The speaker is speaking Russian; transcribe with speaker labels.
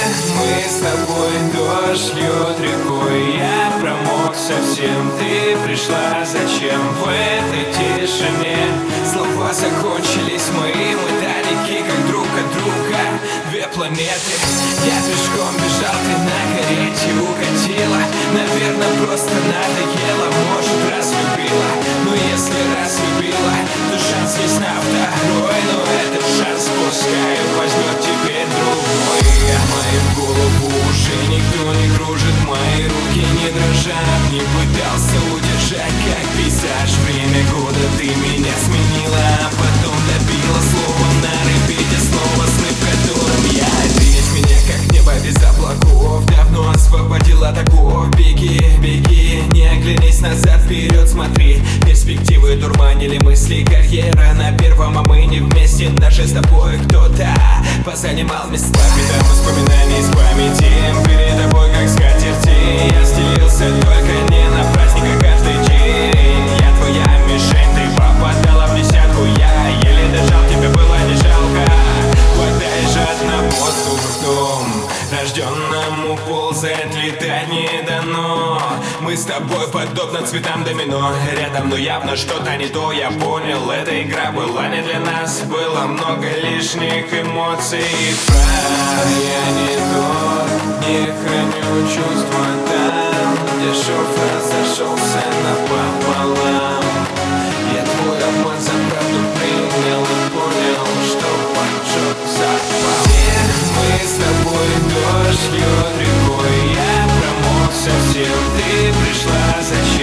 Speaker 1: мы с тобой, дождь льет рекой. Я промок совсем, ты пришла зачем? В этой тишине слова закончились мои. Мы далеки, как друг от друга, две планеты. Я пешком бежал, ты на карете укатила. Наверное, просто надоело, может, разлюбила. Но если разлюбила, то шанс есть на второй. Но этот шанс пускай возьмет теперь другой. Мою голову уже никто не кружит, мои руки не дрожат. Не пытался удержать, как пейзаж. Время года ты меня сменила, а потом добила слово на репите. Снова сны, в котором я. Ответь меня, как небо без облаков. Давно освободил от оков. Беги, беги, не оглянись назад, вперед смотри. Перспективы дурманили мысли, карьера на первом, а мы не вместе. Даже с тобой кто-то позанимал места. Пятам воспоминаний из памяти, перед тобой как скатерти. Я стелился только не на праздник, а каждый день. Я твоя мишень, ты попадала в десятку. Я еле дожал, тебе было не жалко. Хватай жадно воздух ртом, рожденному ползать, летать не дано. Мы с тобой подобно цветам домино. Рядом, но явно что-то не то. Я понял, эта игра была не для нас. Было много лишних эмоций. Прав, я не тот, не храню чувства там, где шов разошелся напополам. Я твой обман за правду принял и понял, что поджог запал. Где мы с тобой, дождь льет рекой. Я промок совсем, ты пришла зачем?